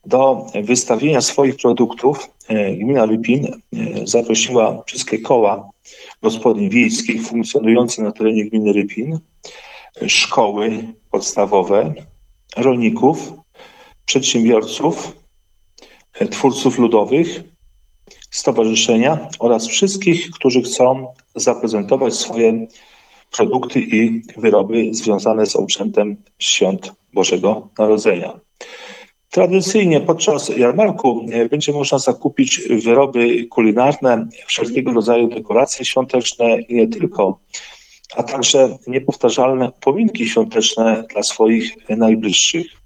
Do wystawienia swoich produktów gmina Rypin zaprosiła wszystkie koła gospodyń wiejskich funkcjonujące na terenie gminy Rypin, szkoły podstawowe, rolników, przedsiębiorców, twórców ludowych, stowarzyszenia oraz wszystkich, którzy chcą zaprezentować swoje produkty i wyroby związane z obrzędem świąt Bożego Narodzenia. Tradycyjnie podczas jarmarku będzie można zakupić wyroby kulinarne, wszelkiego rodzaju dekoracje świąteczne i nie tylko, a także niepowtarzalne upominki świąteczne dla swoich najbliższych.